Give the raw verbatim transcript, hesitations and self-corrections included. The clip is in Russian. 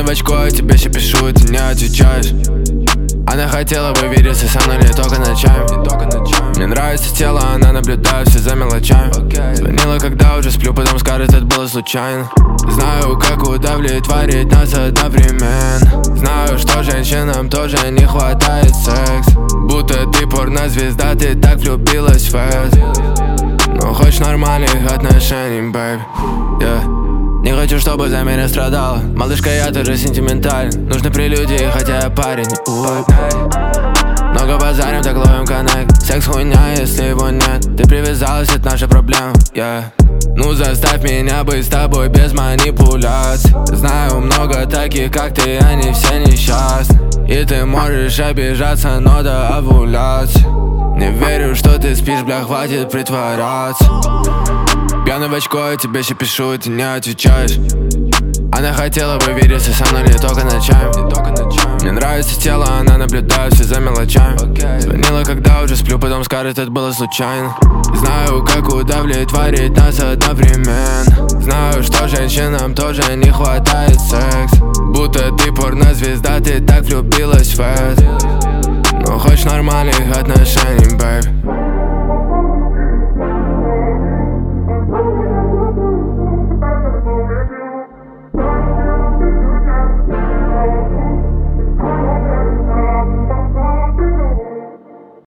Пьяный в очко, я тебе еще пишу, и ты не отвечаешь. Она хотела бы видеться со мной не только ночами. Мне нравится тело, она наблюдает все за мелочами. Звонила, когда уже сплю, потом скажет, это было случайно. Знаю, как удовлетворить нас одновременно. Знаю, что женщинам тоже не хватает секса. Будто ты порнозвезда, ты так влюбилась в это. Но хочешь нормальных отношений, бэйби, yeah. Не хочу, чтобы за меня страдала. Малышка, я тоже сентиментален. Нужны прелюдии, хотя я парень. Уй. Много базарим, так ловим коннект. Секс хуйня, если его нет. Ты привязалась, это наша проблема, yeah. Ну заставь меня быть с тобой без манипуляций. Знаю много таких, как ты, они все несчастны. И ты можешь обижаться, но до овуляции. Не верю, что ты спишь, бля, хватит притворяться. Пьяный в очко, я тебе еще пишу, и ты не отвечаешь. Она хотела бы видеться со мной не только ночами. Мне нравится тело, она наблюдает все за мелочами. Звонила, когда уже сплю, потом скажет, это было случайно. Знаю, как удовлетворить нас одновременно. Знаю, что женщинам тоже не хватает секса. Будто ты порнозвезда, ты так влюбилась в это. Но хочешь нормальных отношений, бэйби.